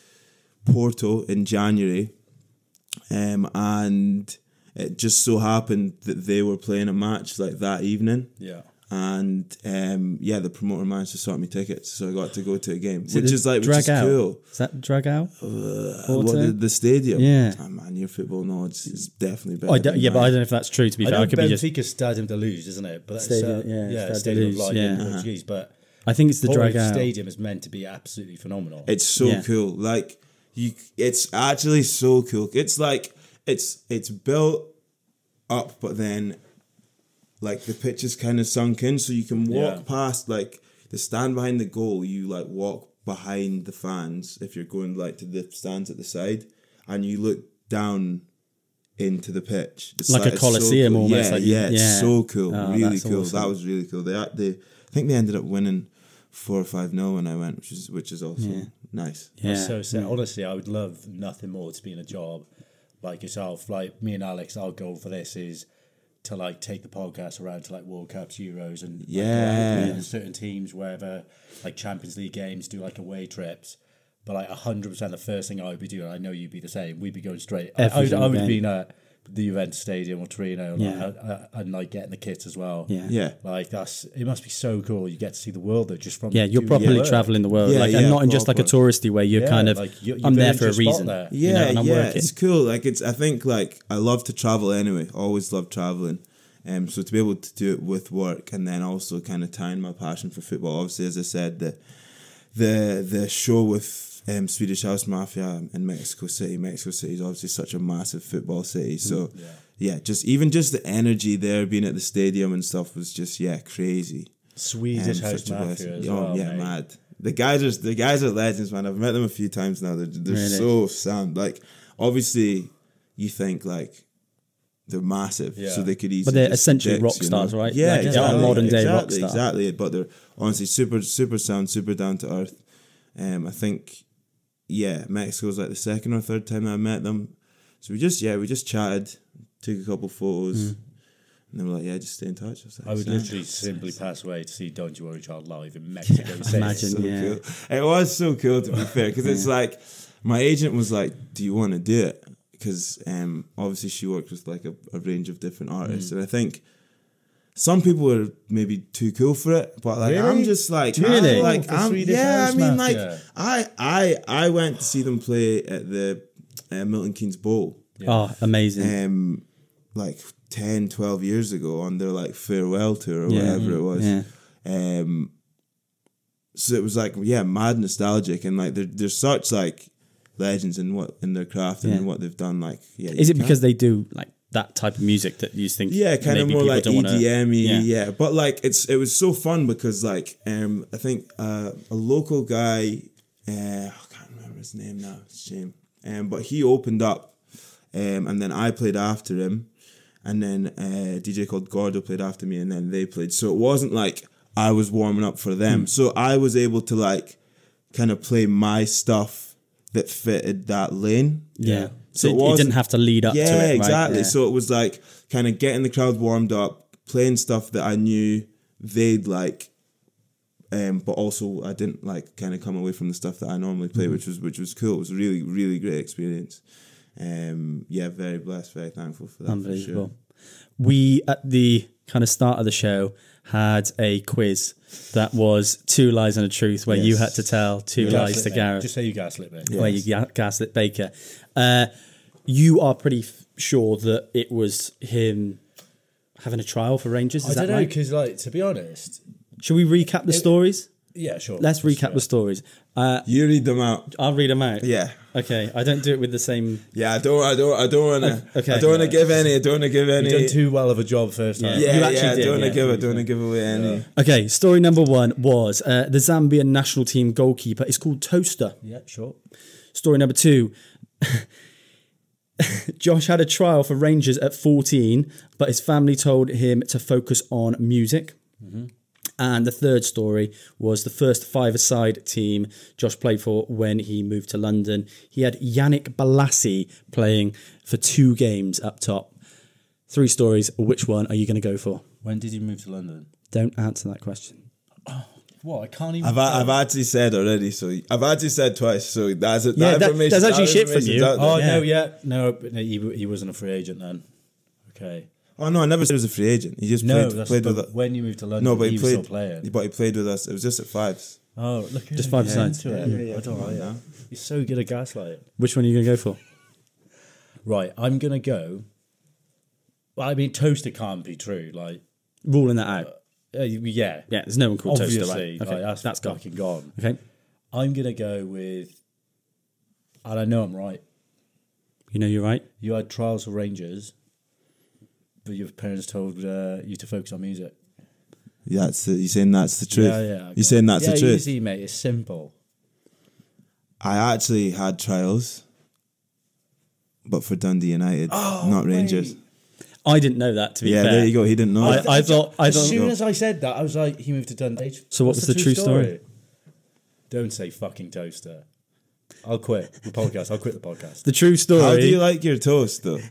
Porto in January, um, and it just so happened that they were playing a match like that evening, yeah. and um, yeah, the promoter managed to sort me tickets, so I got to go to a game, Is it which the is like which is Dragao? cool. Is that Dragao? Uh, what the, the stadium? Yeah. oh, man, your football knowledge is definitely better. Oh, I don't- than yeah, but I mine. don't know if that's true. To be I fair, know I could be just. Benfica Stadium de Luz, isn't it? But that's Stadium- uh, yeah, yeah, Stade de Stadium of Luz, Light yeah. in Uh-huh. Portuguese. But I think it's the Porto Dragao. Stadium is meant to be absolutely phenomenal. It's so Yeah. cool. Like you, it's actually so cool. It's like it's it's built up, but then like the pitch is kind of sunk in, so you can walk Yeah. past like the stand behind the goal. You like walk behind the fans if you're going like to the stands at the side, and you look down into the pitch. It's Like a it's Coliseum so cool. almost, Yeah, like you- yeah, it's yeah. so cool. Oh, really that's cool. awesome. That was really cool. They, they, I think they ended up winning four or five nil when I went, which is which is also Yeah. nice. Yeah. So, so honestly, I would love nothing more to be in a job like yourself. Like me and Alex, our goal for this is to like take the podcast around to like World Cups, Euros, and like, go out Yeah. with certain teams wherever, like Champions League games, do like away trips. But like a hundred percent, the first thing I would be doing, I know you'd be the same. We'd be going straight. I, I, Every would, I single would game. be in at the Juventus Stadium or Torino, and, Yeah. like, uh, uh, and like getting the kits as well. Yeah. Yeah. Like that's it. Must be so cool. You get to see the world though, just from Yeah, you're doing properly your work. traveling the world, Yeah, like, yeah, and not in just like a proper. touristy way. You're Yeah, kind of, like, you- you've I'm there earned for a your spot reason. there. you Yeah, know, and I'm yeah, working. it's cool. Like it's, I think like I love to travel anyway. Always love traveling. Um, so to be able to do it with work and then also kind of tying my passion for football. Obviously, as I said, the the the show with um, Swedish House Mafia in Mexico City. Mexico City is obviously such a massive football city. So yeah, just even just the energy there, being at the stadium and stuff was just yeah crazy. Swedish Um, House such a Mafia blessing. as Oh well. yeah, mate. mad. The guys are the guys are legends, man. I've met them a few times now. They're they're Really? so sound. Like obviously, you think like they're massive, Yeah. so they could easily. But they're just essentially dicks, rock you stars, know? right? Yeah, Like, they're a exactly, modern day rock exactly, star. Exactly, but they're honestly super super sound, super down to earth. Um, I think yeah, Mexico's like the second or third time I met them. So we just yeah we just chatted, took a couple photos. And they were like, yeah, just stay in touch. I, was like, I would "Sound." literally simply pass away to see Don't You Worry Child live in Mexico City. imagine. so Yeah. cool. It was so cool to be fair because it's like my agent was like, "Do you want to do it?" Because um, obviously she worked with like a, a range of different artists, and I think some people are maybe too cool for it, but like I'm Really? just like, Really? I'm like The I'm, Swedish yeah, House I mean, like Mafia. I I I went to see them play at the uh, Milton Keynes Bowl. Oh, amazing. Um, like ten, twelve years ago on their like farewell tour or Yeah. whatever it was. Yeah. Um, so it was like, yeah, mad nostalgic, and like they're they're such like legends in what in their craft and Yeah. in what they've done. Like, yeah, Is you it can't- because they do like that type of music that you think? yeah, kind of maybe more people like don't wanna- E D M-y, Yeah. yeah. But like it's it was so fun because like um I think uh, a local guy, uh, I can't remember his name now, it's a shame. Um, but he opened up, um, and then I played after him, and then uh, a D J called Gordo played after me, and then they played. So it wasn't like I was warming up for them. So I was able to like kind of play my stuff that fitted that lane. Yeah. So So, it it, it wasn't- didn't have to lead up Yeah, to it. Right? exactly. Yeah. So it was like kind of getting the crowd warmed up, playing stuff that I knew they'd like, um, but also I didn't like kind of come away from the stuff that I normally play, Mm-hmm. which was which was cool. It was a really really great experience. Um, yeah, very blessed, very thankful for that. Unbelievable. For sure. We, at the kind of start of the show, had a quiz that was two lies and a truth, where you Yes. had to tell two Gaslit lies to me. Gareth, Just say you gaslit me. where you ga- gaslit Baker. Uh, you are pretty f- sure that it was him having a trial for Rangers. Is I that don't know, right? because like to be honest, Should we recap the stories? yeah, sure. Let's recap the stories. Uh, You read them out. I'll read them out. Yeah. Okay. I don't do it with the same. Yeah, I don't, I don't, I don't want to. Okay. I don't want to give any. I don't want to give any. You've done too well of a job first time. yeah, You actually yeah, I did, don't want to yeah. give. I don't want to give away any. Okay. Story number one was uh, the Zambian national team goalkeeper is called Toaster. Yeah, sure. Story number two. Josh had a trial for Rangers at fourteen, but his family told him to focus on music. And the third story was the first five-a-side team Josh played for when he moved to London. He had Yannick Balassi playing for two games up top. Three stories. Which one are you going to go for? When did you move to London? Don't answer that question. What? I can't even. I've I've actually said already, so I've actually said twice. So that's it. Yeah, that that- information. that's actually that shit from information's you. out there. Oh Yeah. no, yeah, no, but no, he he wasn't a free agent then. Okay. Oh no, I never said he was a free agent. He just No, played, that's played but with us. when you moved to London. No, but he, he was played. still playing. But he played with us. It was just at fives. Oh, look, at Just him five getting sides. into it. Yeah, yeah, I don't like yeah. that. He's so good at gaslighting. Which one are you going to go for? Right, I'm gonna go. Well, I mean, toaster can't be true. Like, Ruling that out. uh, yeah, Yeah, there's no one called obviously, Toaster, right? Okay, like, that's that's gone. fucking gone. Okay. I'm gonna go with, and I know I'm right. You know you're right. You had trials for Rangers, but your parents told uh, you to focus on music. Yeah, that's the, you saying that's the truth. Yeah, yeah. I You got saying it. that's yeah, the truth. easy, mate. It's simple. I actually had trials, but for Dundee United, not Rangers. I didn't know that, to be Yeah, fair. there you go. He didn't know. I, it. I thought. I As thought. soon as I said that, I was like, he moved to Dundee. So what What's was the true story? Don't say fucking toaster. I'll quit the podcast. I'll quit the podcast. The true story. How do you like your toast, though?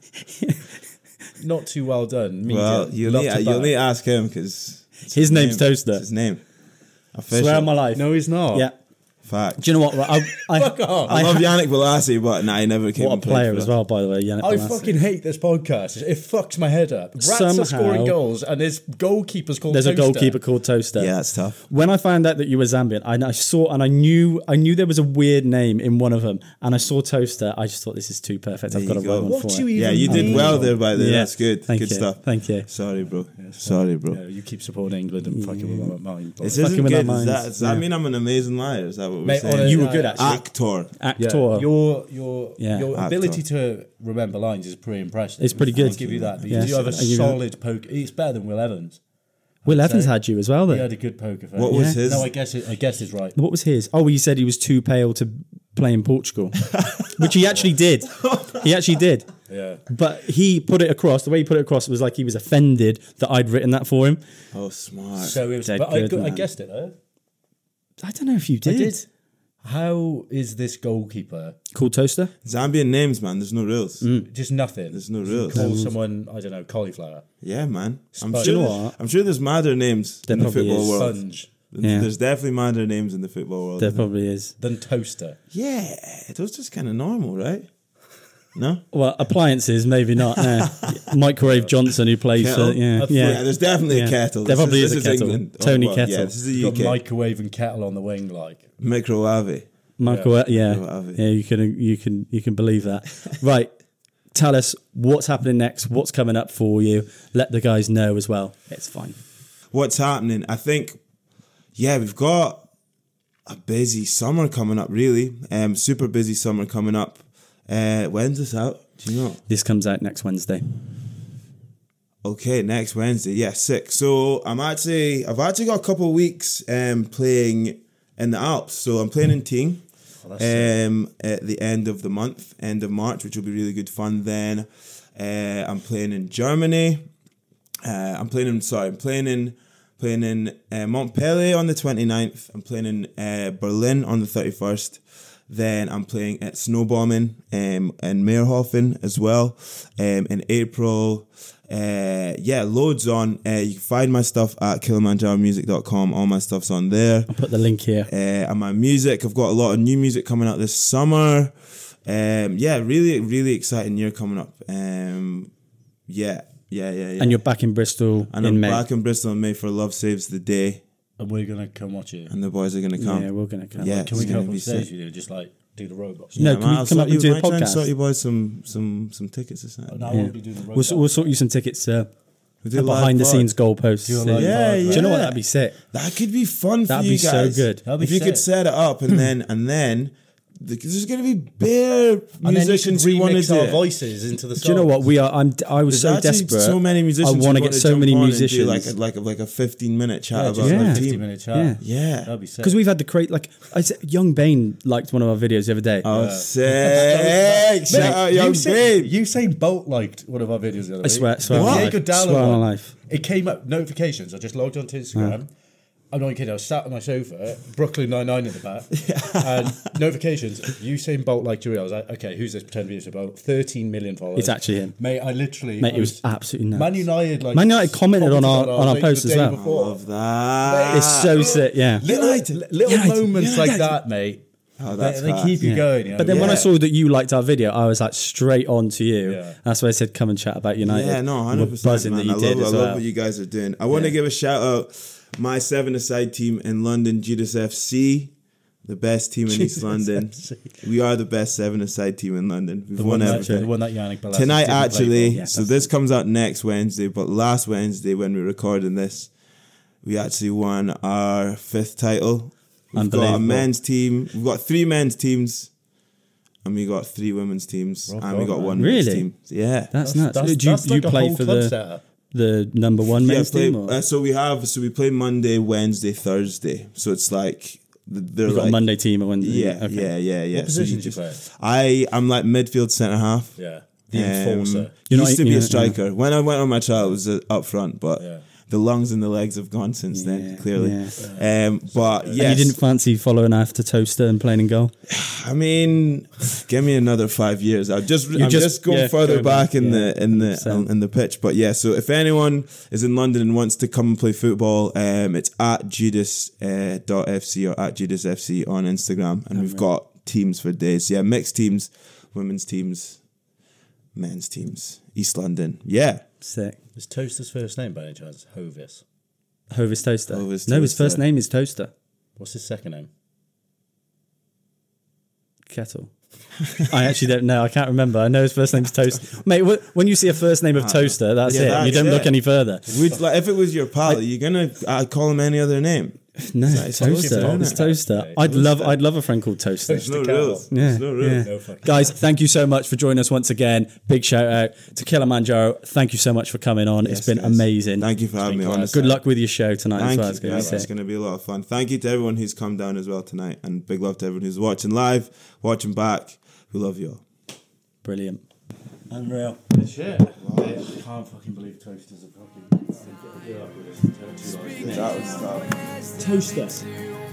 Not too well done. Medium. Well, you'll Love need, to you'll back. need to ask him because His name's Toaster. His name. Official. Swear on my life. No, he's not. Yeah. Fact. Do you know what? I, I, Fuck off. I, love Yannick Bolasie, but nah, he never came. What a and played player for as us. well, by the way. Yannick I Bolasie. fucking hate this podcast. It fucks my head up. Rats Somehow- are scoring goals, and this goalkeeper's called There's a Toaster. goalkeeper called Toaster. Yeah, it's tough. When I found out that you were Zambian, I, I saw and I knew I knew there was a weird name in one of them, and I saw Toaster. I just thought this is too perfect. I've There got to you write go. one What for do it. you Yeah, even you did mean? well there by there. Yeah. That's good. Thank good you. stuff. Thank you. Sorry, bro. Sorry, bro. Yeah, you keep supporting England and fucking with my mind. This Fucking isn't with our good. Does that, minds. does that Yeah. mean I'm an amazing liar? Is that what we're Mate, saying? on a- You were good actually. Actor. Actor. Yeah, your your Yeah. your Actor. ability to remember lines is pretty impressive. It's pretty good. I'll give you that. Yeah. You have a I give you solid poker. It's better than Will Evans. Will I'd Evans say. had you as well, He though. had a good poker face. What was Yeah. his? No, I guess it, I guess it's right. What was his? Oh, he said he was too pale to play in Portugal, which he actually did. He actually did. Yeah. But he put it across. The way he put it across was like he was offended that I'd written that for him. Oh, smart. So it was, Dead but I, good, gu- I man. guessed it though. I don't know if you did. I did. How is this goalkeeper Called Toaster. Zambian names, man. There's no rules. just nothing? There's no rules. Call someone I don't know cauliflower, Yeah, man. I'm Sponge. sure. You know there's- what? I'm sure there's madder names There in the probably football is. world. sponge, Yeah. There's definitely madder names in the football world. There isn't there? probably is. then toaster. Yeah, those just kind of normal, right? No. Well, appliances, maybe not. No. Microwave Johnson, who plays Kettle? for yeah, That's yeah. Yeah, there's definitely Yeah. a kettle. There This probably is this a kettle. England. Tony well, Kettle. Yeah, this is the You've U got K. microwave and kettle on the wing, like. Microwave. Microwave, yeah, What have you? yeah. You can you can you can believe that, right? Tell us what's happening next. What's coming up for you? Let the guys know as well. It's fine. What's happening? I think, yeah, we've got a busy summer coming up. Really, um, super busy summer coming up. Uh, when's this out? Do you know? This comes out next Wednesday. Okay, next Wednesday. Yeah, sick. So I'm actually, I've actually got a couple of weeks um, playing in the Alps. So I'm playing in Ting um, at the end of the month, end of March, which will be really good fun. Then uh, I'm playing in Germany. Uh, I'm playing in, sorry, I'm playing in, playing in uh, Montpellier on the twenty-ninth. I'm playing in uh, Berlin on the thirty-first. Then I'm playing at Snowbombing um, in Meerhofen as well um, in April. Uh, yeah, loads on. Uh, you can find my stuff at kilimanjaro music dot com. All my stuff's on there. I'll put the link here. Uh, and my music, I've got a lot of new music coming out this summer. Um, yeah, really, really exciting year coming up. Um, yeah, yeah, yeah, yeah. And you're back in Bristol and in I'm May. back in Bristol in May for Love Saves the Day. And we're gonna come watch you. And the boys are going to come. Yeah, we're gonna come. Yeah, Can we it's come gonna up on be stage sick. with you? Just like do the robots. No, Yeah, can man, we I'll come sort up and you- do a might try and podcast? sort you boys some some some tickets or something. No, I Yeah. won't be doing the We'll, robots. we'll sort you some tickets. Uh, We do a a live behind the pod. scenes goalposts. Do a Yeah, live Yeah, pod. Do you know what? yeah. That'd be sick. That could be fun for That'd you be so guys. good. That'd be if you could sick. set it up and then and then the, there's going to be bare And then you musicians can who want to remix do our it. voices into the song. Do you know what we are? I'm. I was There's so actually desperate. so many musicians. I who want to wanna get so jump many on and musicians. do like a, like a, like a fifteen minute chat Yeah, about just Yeah. like the a fifty team. minute chat. Yeah. Yeah. That'd be sick. Because we've had the crate. Like I said, Young Bane liked one of our videos the other day. Oh, Mate, sick! Shout out Young Usain, Babe. Usain Bolt liked one of our videos the other I swear, week. swear The on my Diego life. Dallo Swear on one. my life. It came up notifications. I just logged onto Instagram. I'm not kidding. I was sat on my sofa, Brooklyn Nine-Nine in the back, and notifications. Usain Bolt liked your reel. I was like, okay, who's this pretend Usain Bolt? thirteen million followers. It's actually him. Mate, I literally. Mate, I it was absolutely nuts. Man United, like Man United commented on our- on our link post the as day well. before. Love that. It's so sick. Yeah. Little, United. little United. moments like United. that, mate. Oh, They, that's they hard. keep you Yeah. going. You know? But then when I Yeah. saw that you liked our video, I was like straight on to you. Yeah. That's why I said come and chat about United. Yeah, no, And hundred we're percent. buzzing Man. that you I did love, as I love well. what you guys are doing. I want to Yeah. give a shout out my seven-a-side team in London, Judas F C, the best team in East London. We are the best seven-a-side team in London. We've the won one, that, everything. the one that Yannick Bolasie Tonight, didn't play actually, for. Yeah, so that's this comes out next Wednesday, but last Wednesday when we're recording this, we actually won our fifth title. We've got a Unbelievable. men's team. We've got three men's teams, and we got three women's teams, Rock and we on, got man. one men's Really? team. Yeah. That's nuts. That's, do you, that's do you like a play whole for club the setup. the number one Yeah, men's play, team? Or? uh, so we have so we play Monday, Wednesday, Thursday. So it's like they're You've got like a Monday team and Wednesday. yeah, okay. yeah, yeah, yeah. What So position you do you just- play? I I'm like midfield centre half. Yeah. The enforcer. You're used not- to be yeah, a striker. When I went on my trial, it was uh, up front, but Yeah. the lungs and the legs have gone since then, Yeah, clearly. yeah. Um, but And yes, you didn't fancy following after Toaster and playing in goal? I mean, give me another five years. I'll just, I'm just, just- going yeah, further going back back, in yeah, the in one hundred the percent. in the pitch. But yeah, so if anyone is in London and wants to come and play football, um, it's at Judas uh, dot F C or at Judas F C on Instagram, and we've got teams for days. Yeah, mixed teams, women's teams, men's teams, East London. Yeah. Sick. Is Toaster's first name by any chance Hovis? Hovis Toaster. Hovis No, his Toaster. first name is Toaster. What's his second name? Kettle. I actually don't know. I can't remember. I know his first name's Toaster. Mate, wh- when you see a first name of Toaster, that's Yeah, it. that's you don't it. look any further. Would, like, if it was your pal, are you gonna uh, call him any other name? No, It's Toaster. Toaster. It's Toaster. I'd love. I'd love a friend called Toaster. There's no Toaster rules. Yeah, There's no rules. yeah. No fucking- Guys, thank you so much for joining us once again. Big shout out to Kilimanjaro. Thank you so much for coming on. Yes, it's been guys. amazing. Thank you for having me been on. class. Good luck with your show tonight Thank as well. you. It's gonna guys. be It's sick. going to be a lot of fun. Thank you to everyone who's come down as well tonight, and big love to everyone who's watching live, watching back. We love you all. Brilliant. Unreal. Shit. I can't fucking believe Toaster's a fucking. That was tough. Toaster.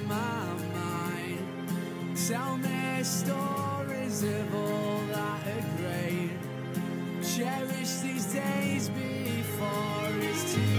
Tell me stories of all that are great. Cherish these days before it's too